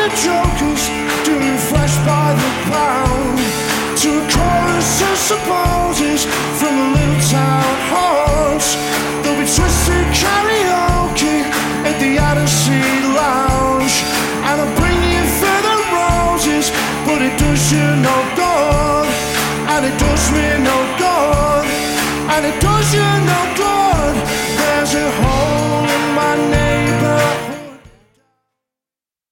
the jokers doing flesh by the pound, to a chorus of supposes from the little town halls. There'll be twisted karaoke at the Odyssey Lounge, and I'll bring you further roses, but it does you no good, and it does me no good, and it does you no good.